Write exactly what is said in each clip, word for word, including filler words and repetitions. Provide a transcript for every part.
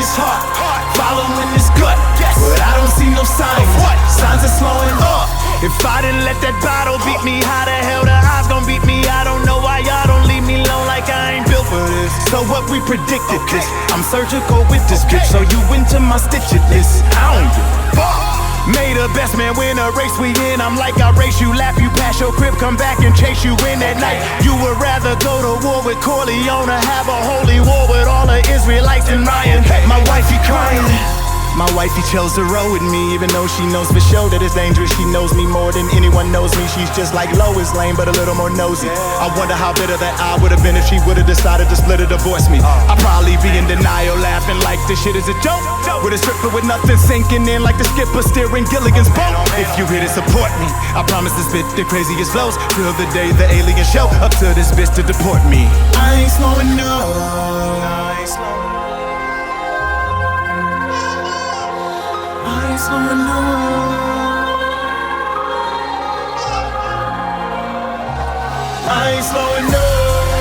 this heart, following this gut, but I don't see no signs. Signs are slowing up. If I didn't let that bottle beat me, how the hell the odds gon' beat me? I don't know why y'all don't leave me alone like I ain't built for this. So what, we predicted this. I'm surgical with this bitch, so you into my stitched list. I don't give a fuck. May the best man win a race we in. I'm like I race you, lap you past your crib, come back and chase you in at night. You would rather go to war with Corleone or have a holy war with all the Israelites and Ryan. My wifey crying. My wifey chose to roll with me, even though she knows for sure that it's dangerous. She knows me more than anyone knows me. She's just like Lois Lane, but a little more nosy. I wonder how bitter that I would have been if she would have decided to split or divorce me. I'd probably be in denial, laughing like this shit is a joke, with a stripper with nothing sinking in like the skipper steering Gilligan's boat. If you here to support me, I promise this bitch the craziest flows till the day the aliens show up to this bitch to deport me. I ain't slowing up. I ain't slowing up. I ain't slowing up. I ain't slowing up.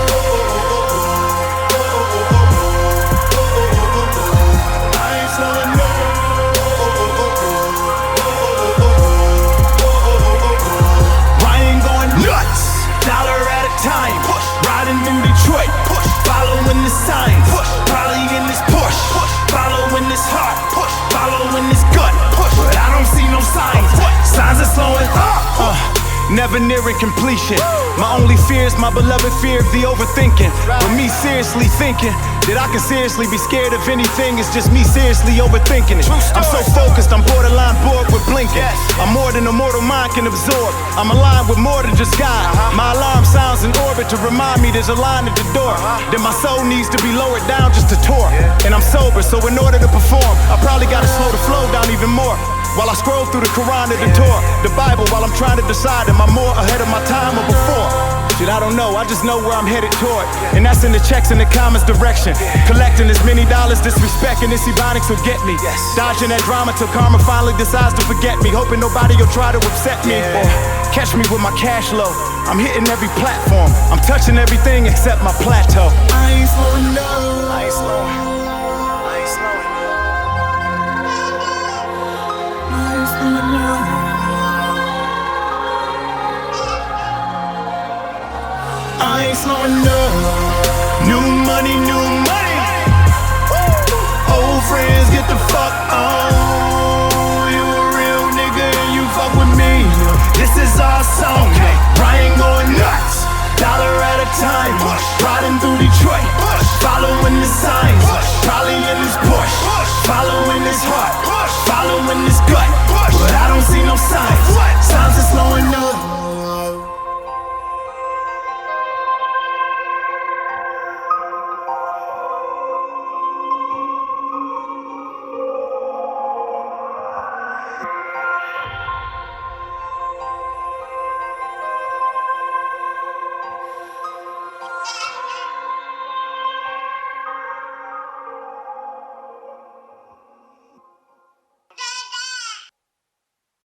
I ain't slowing up. Ryan going nuts, dollar at a time. Riding in Detroit, following the signs. Probably in this Porsche, following this heart, following this gut, but I don't see no signs. Signs are slowing up. Uh, never nearing completion. My only fear is my beloved fear of the overthinking. But me seriously thinking that I can seriously be scared of anything, it's just me seriously overthinking it. I'm so focused, I'm borderline bored with blinking. I'm more than a mortal mind can absorb. I'm aligned with more than just God. My alarm sounds in orbit to remind me there's a line at the door. That my soul needs to be lowered down just to tour. And I'm sober, so in order to perform, I probably gotta slow the flow down even more. While I scroll through the Quran and the Torah, the Bible, while I'm trying to decide, am I more ahead of my time or before? Shit, I don't know, I just know where I'm headed toward. And that's in the checks in the comments direction. Collecting as many dollars, disrespecting this Ebonics will get me. Dodging that drama till karma finally decides to forget me. Hoping nobody will try to upset me or catch me with my cash low. I'm hitting every platform, I'm touching everything except my plateau. I ain't slowing up.